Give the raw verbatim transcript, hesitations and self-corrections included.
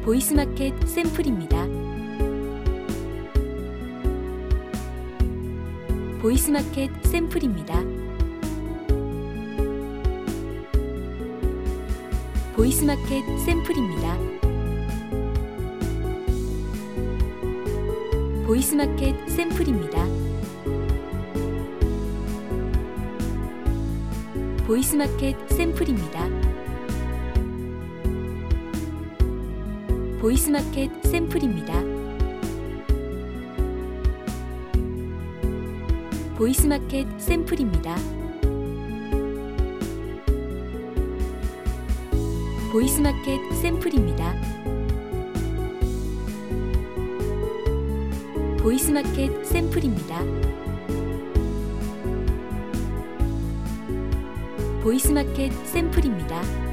보이스마켓 샘플입니다. 보이스마켓 샘플입니다. 보이스마켓 샘플입니다. 보이스마켓 샘플입니다. 보이스마켓 샘플입니다. 보이스마켓 샘플입니다. 보이스마켓 샘플입니다. 보이스마켓 샘플입니다. 보이스마켓 샘플입니다. 보이스마켓 샘플입니다.